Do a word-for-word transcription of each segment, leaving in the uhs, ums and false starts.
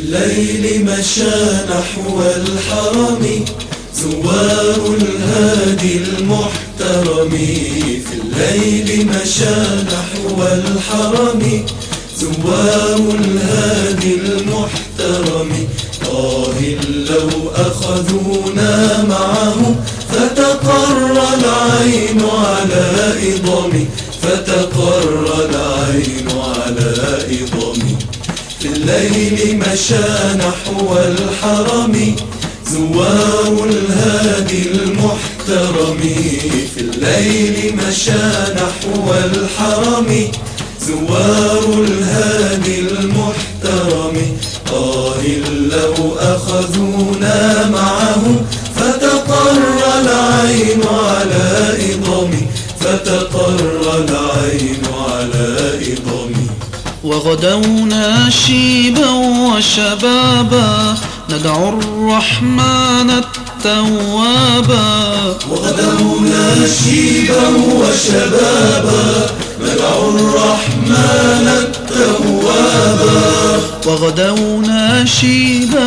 الليل مشى نحو الحرم زوار الهادي المحترم. في الليل مشى نحو الحرم زوار الهادي المحترم. آه لو أخذونا معه فتقر العين على إضمي، فتقر العين على إضمي. في الليل مشى نحو الحرم زوار الهادي المحترم. في الليل مشى نحو الحرم زوار الهادي المحترم. آه لو أخذونا معه فتقر العين على إضمي، فتقر العين على إضمي. وغدونا شيبا وشبابا ندعو الرحمن التوابا. وغدونا شيبا وشبابا ندعو الرحمن التوابا. وغدونا شيبا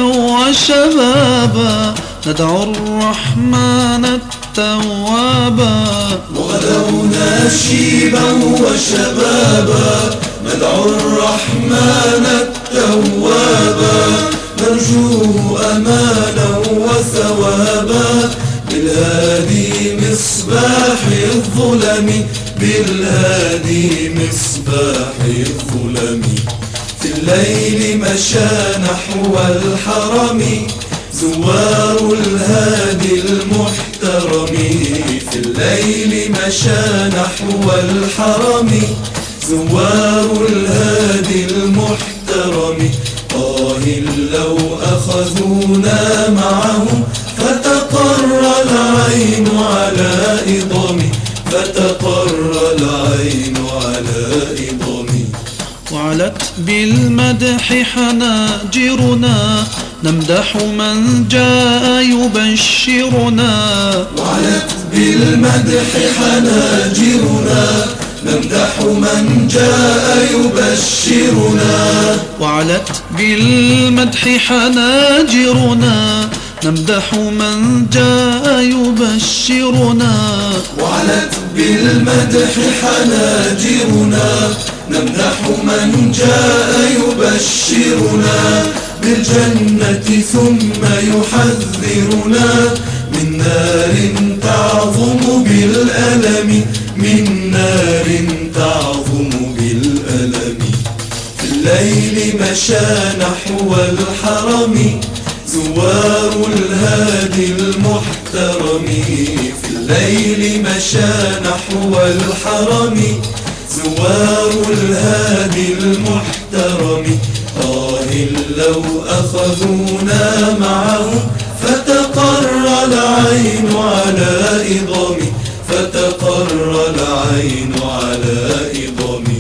وشبابا ندعو الرحمن التوابا. وغدونا شيبا وشبابا ندعو الرحمن التوابا. نرجوه أمانا وثوابا بالهادي مصباح الظلم، بالهادي مصباح الظلم. في الليل مشى نحو الحرم زوار الهادي المحترم. في الليل مشى نحو الحرم زوار الهادي المحترم. آه لو أخذونا معه فتقر العين على إضمي، فتقر العين على إضمي. وعلت بالمدح حناجرنا نمدح من جاء يبشرنا. وعلت بالمدح حناجرنا نمدح من جاء يبشرنا. وعلت بالمدح حناجرنا نمدح من جاء يبشرنا. وعلت بالمدح حناجرنا نمدح من جاء يبشرنا. بالجنة ثم يحذرنا من نار تعظم بالألم، من نار تعظم بالألم. في الليل مشى نحو الحرم زوار الهادي المحترم. في الليل مشى نحو الحرم زوار الهادي المحترم. آه لو أخذونا معه فتقر العين على إضمي، فتقر العين على إضمي.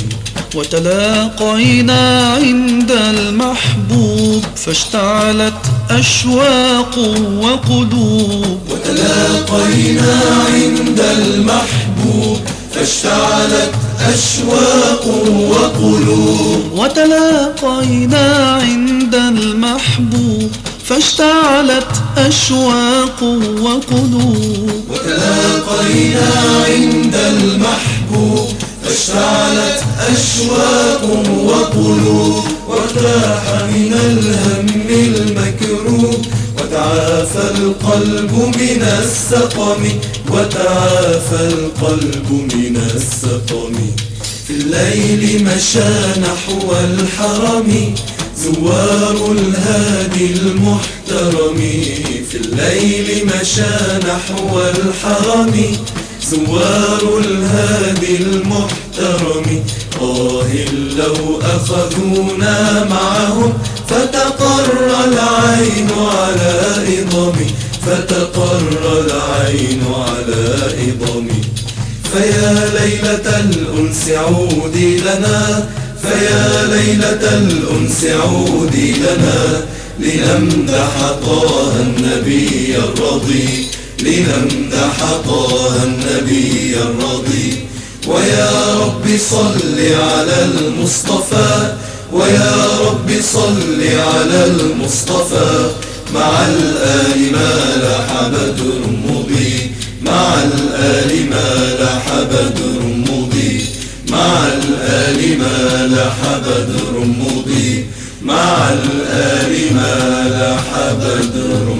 وتلاقينا عند المحبوب فاشتعلت أشواق وقلوب. وتلاقينا عند المحبوب فاشتعلت أشواق وقلوب. وتلاقينا عند المحبوب فاشتعلت أشواق وقلوب. وتلاقينا عند المحبوب فاشتعلت أشواق وقلوب. وارتاح من الهم المكروب وتعافى القلب من السقم، وتعافى القلب من السقم. في الليل مشى نحو الحرم زوار الهادي المحترم. في الليل مشى نحو الحرم زوار الهادي المحترم. آه لو أخذونا معهم فتقر العين على إضمي، فتقر العين على إضمي. فيا ليلة الأنس عودي لنا، فيا ليلة الأنس عودي لنا لنمدح طه النبي الرضي، لنمدح طه النبي الرضي. ويا رب صل على المصطفى ويا رب صل على المصطفى مع الآل ما لاح بدر مضيء، مع الآل ما لاح بدر مضيء، مع الآل ما لاح بدر مضيء، مع الآل ما لاح بدر